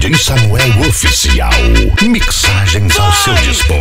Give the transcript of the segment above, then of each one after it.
DJ Samuel Oficial. Mixagens ao seu dispor.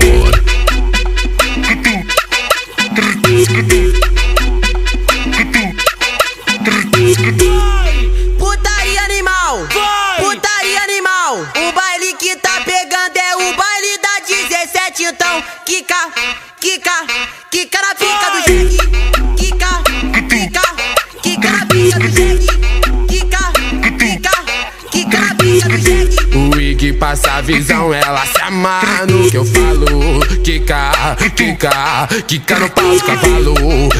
Putaria animal, putaria animal. O baile que tá pegando é o baile da 17. Então quica, quica, quica na pica do jegue. Quica, quica, quica na pica do jegue. Quica, quica, quica na pica do jegue. O Ig passa a visão, ela se amarra no que eu falo. Quica, quica, quica no pau do cavalo.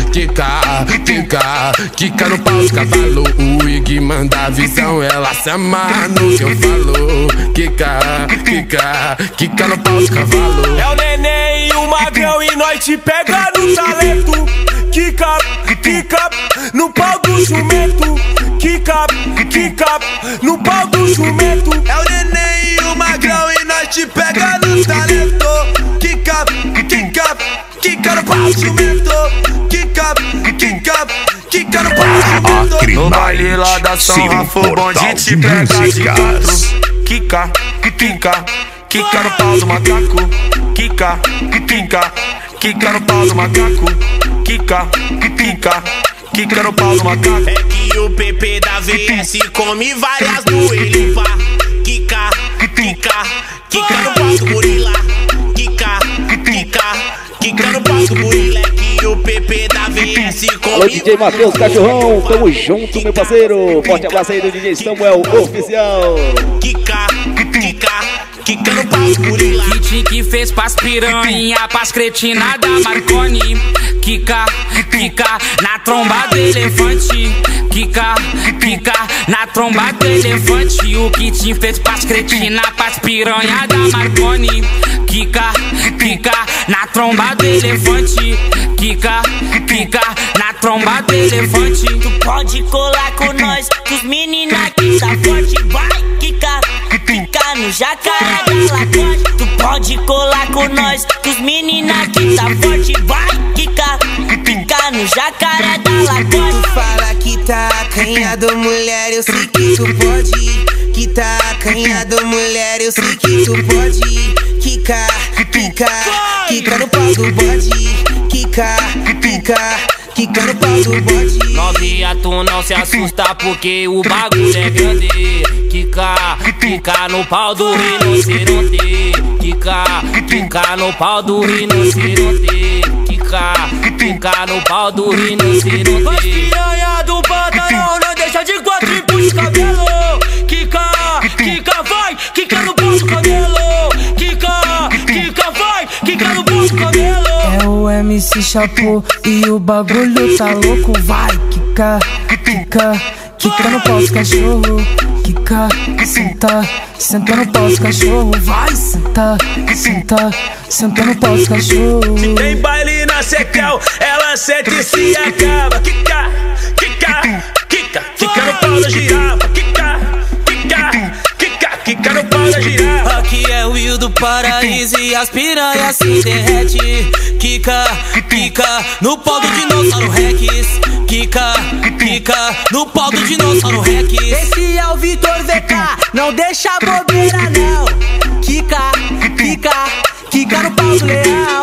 Quica, quica, quica no pau do cavalo. O Ig manda a visão, ela se amarra no que eu falo. Quica, quica, quica no pau do cavalo. É o neném e o magrão e nós te pega no talento. Quica, quica, no pau do jumento. Quica, quica, no pau do jumento. É o neném e o magrão e nós te pega no talento. Quica, quica, quica no pau do jumento. Quica, quica, quica no pau do jumento. No baile lá da São Rafa, o bonde te pega de quatro. Quica, quica, quica no pau do macaco. Quica, quica, quica no pau do macaco. Quica, quica, quica no pau do macaco. É que o PP da VS come várias no ele pá. Quica, quica, quica no pau do gorila. Quica, quica, quica no pau do gorila. É que o PP da VS come. Alô, DJ Matheus Cachorrão, tamo junto, meu parceiro. Forte abraço aí do DJ Samuel Oficial. Quica, quica, quica no pau do gorila. Hit que fez pras piranha, pras cretina da Marconi. Quica, quica, na tromba do elefante. Quica, quica, na tromba do elefante. O que te fez pras cretina, pras piranha da Marconi. Quica, quica, na tromba do elefante. Quica, quica, na tromba do elefante. Tu pode colar com nós, que os meninas que tá forte. Vai, quica, quica no jacaré da Lacoste. Tu pode colar com nós, que os meninas que tá forte. Vai, quica, quica no jacaré da Lacoste. Tu fala que tá acanhado, mulher, eu sei que tu pode. Que tá acanhado, mulher, eu sei que tu pode. Quica, quica, quica no pau do bode. Quica, quica, quica no pau do bode. Novinha, tu não se assusta porque o bagulho é grande. Quica, quica no pau do rinoceronte. Quica, quica no pau do rinoceronte. Quica, quica no pau do rinoceronte. As piranha do pantanal não deixa de quatro e puxa o cabelo. Quica, quica, vai, quica no pau do cabelo. Quica, quica, vai, quica no pau do cabelo. É o MC Chapo e o bagulho tá louco. Vai, quica, quica, quica no pau do cachorro. Quica, senta, senta no pau do cachorro. Vai, senta, senta, senta no pau do cachorro. Se tem baile na Secal, ela sente e se acaba. Quica, quica, quica, quica no pau da girafa. Quica, quica, quica, quica no pau da girafa. Aqui é o Will do Paraíso e as piranhas se derrete. Quica, quica, no pau do dinossauro Rex. Quica, quica, no pau do dinossauro Rex. Esse é o Vitor VK, não deixa bobeira não. Quica, quica, quica no pau do leão.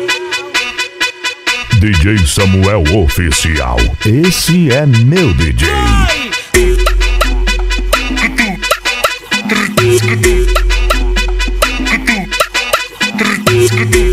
DJ Samuel Oficial. Esse é meu DJ. Vai!